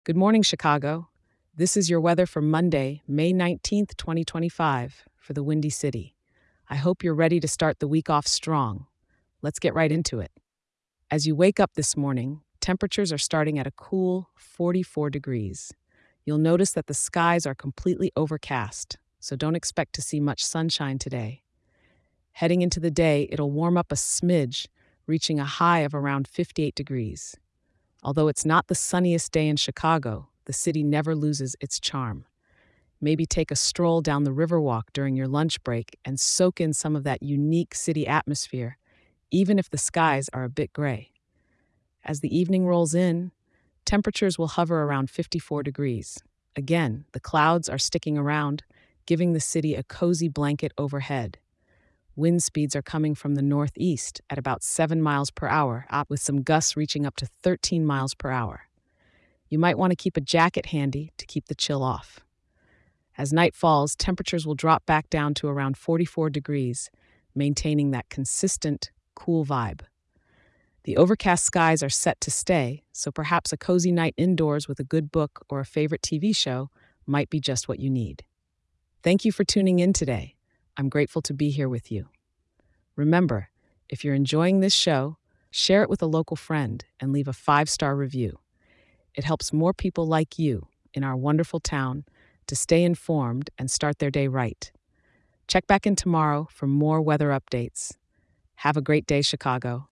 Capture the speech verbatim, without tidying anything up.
Good morning, Chicago. This is your weather for Monday, May nineteenth, twenty twenty-five, for the Windy City. I hope you're ready to start the week off strong. Let's get right into it. As you wake up this morning, temperatures are starting at a cool forty-four degrees. You'll notice that the skies are completely overcast, so don't expect to see much sunshine today. Heading into the day, it'll warm up a smidge, reaching a high of around fifty-eight degrees. Although it's not the sunniest day in Chicago, the city never loses its charm. Maybe take a stroll down the Riverwalk during your lunch break and soak in some of that unique city atmosphere, even if the skies are a bit gray. As the evening rolls in, temperatures will hover around fifty-four degrees. Again, the clouds are sticking around, giving the city a cozy blanket overhead. Wind speeds are coming from the northeast at about seven miles per hour, up with some gusts reaching up to thirteen miles per hour. You might want to keep a jacket handy to keep the chill off. As night falls, temperatures will drop back down to around forty-four degrees, maintaining that consistent, cool vibe. The overcast skies are set to stay, so perhaps a cozy night indoors with a good book or a favorite T V show might be just what you need. Thank you for tuning in today. I'm grateful to be here with you. Remember, if you're enjoying this show, share it with a local friend and leave a five-star review. It helps more people like you in our wonderful town to stay informed and start their day right. Check back in tomorrow for more weather updates. Have a great day, Chicago.